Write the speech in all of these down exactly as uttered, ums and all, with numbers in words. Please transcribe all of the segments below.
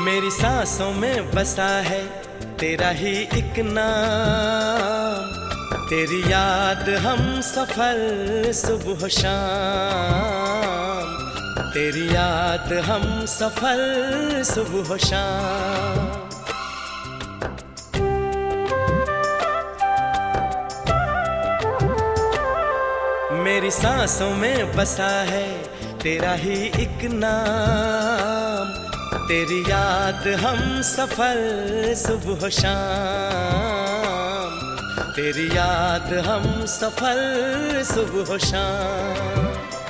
मेरी सांसों में बसा है तेरा ही एक नाम, तेरी याद हम सफर सुबह शाम, तेरी याद हम सफर सुबह शाम। मेरी सांसों में बसा है तेरा ही एक नाम, तेरी याद हम सफर सुबह शाम, तेरी याद हम सफर सुबह शाम।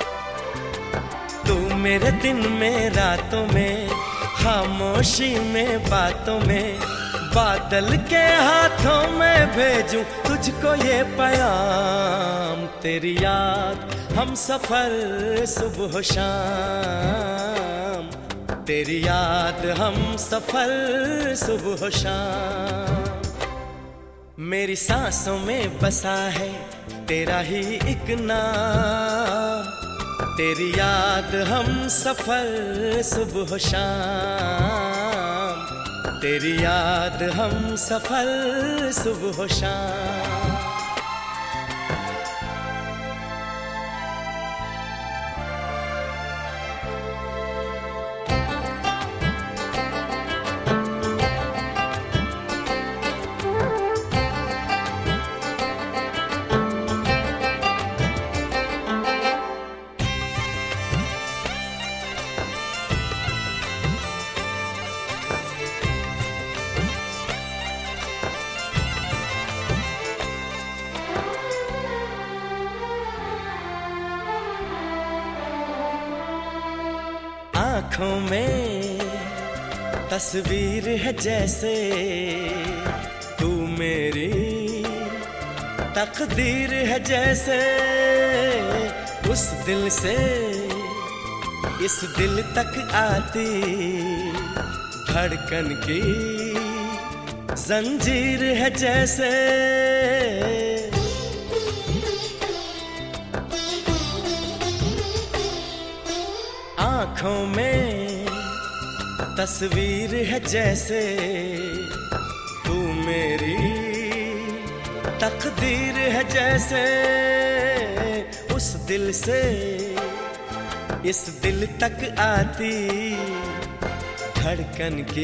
तू मेरे दिन में रातों में, खामोशी में बातों में, बादल के हाथों में भेजूं तुझको ये पैगाम, तेरी याद हम सफर सुबह शाम, तेरी याद हम सफर सुबह शाम। मेरी सांसों में बसा है तेरा ही एक नाम, तेरी याद हम सफर सुबह शाम, तेरी याद हम सफर सुबह शाम। आँखों में तस्वीर है जैसे तू मेरी तकदीर है जैसे, उस दिल से इस दिल तक आती धड़कन की जंजीर है जैसे। आँखों में तस्वीर है जैसे तू मेरी तकदीर है जैसे, उस दिल से इस दिल तक आती धड़कन की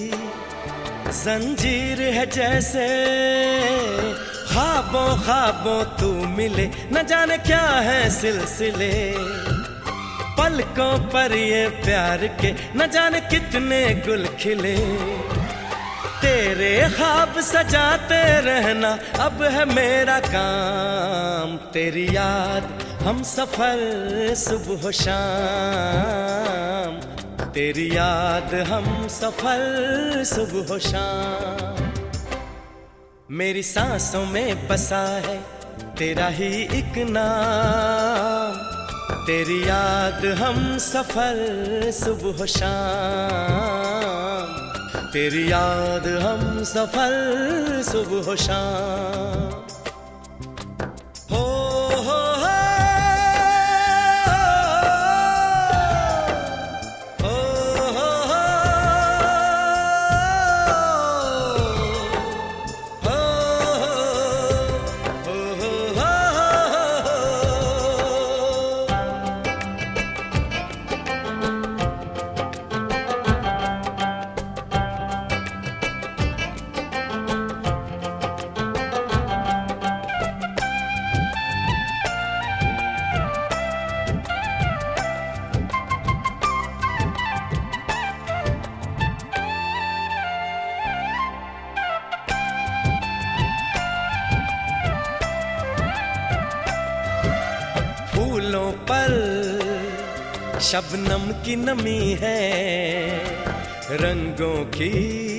जंजीर है जैसे। ख्वाबों ख्वाबों तू मिले न जाने क्या है सिलसिले, पलकों पर ये प्यार के न जाने कितने गुल खिले, तेरे ख्वाब सजाते रहना अब है मेरा काम, तेरी याद हम सफर सुबह शाम, तेरी याद हम सफर सुबह शाम। मेरी सांसों में बसा है तेरा ही एक नाम, तेरी याद हम सफर सुबह शाम, तेरी याद हम सफर सुबह शाम। हो हो हो हो हो हो हो हो। फूलों पर शबनम की नमी है, रंगों की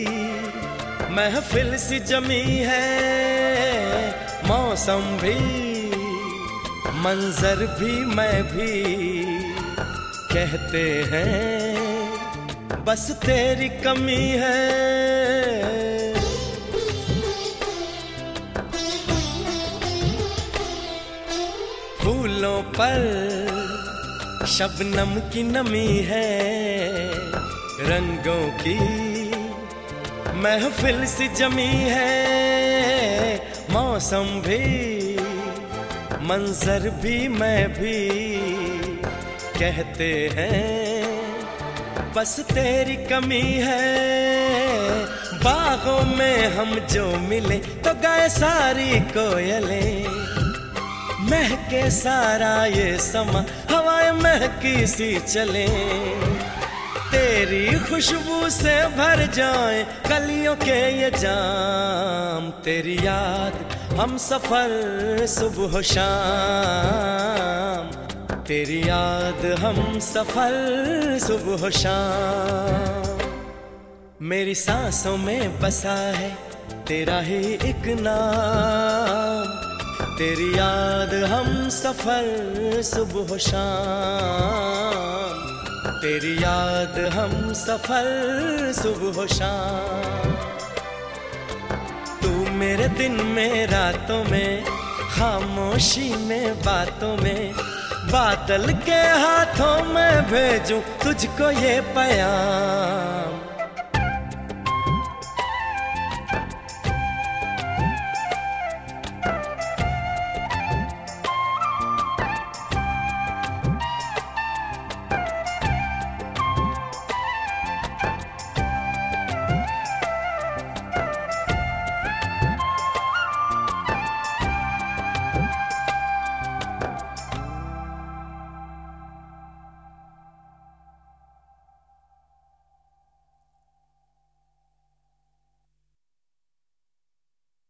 महफिल सी जमी है, मौसम भी मंजर भी मैं भी कहते हैं बस तेरी कमी है। फूलों पर शबनम की नमी है, रंगों की महफिल सी जमी है, मौसम भी मंजर भी मैं भी कहते हैं बस तेरी कमी है। बागों में हम जो मिले तो गाए सारी कोयलें, महके सारा ये समा हवाएं महकी सी चले, तेरी खुशबू से भर जाए कलियों के ये जाम। तेरी याद हम सफर सुबह शाम, तेरी याद हम सफर सुबह शाम। मेरी सांसों में बसा है तेरा ही एक नाम, तेरी याद हम सफर सुबह शाम, तेरी याद हम सफर सुबह शाम। तू मेरे दिन में रातों में, खामोशी में बातों में, बादल के हाथों में भेजूं तुझको ये पैगाम।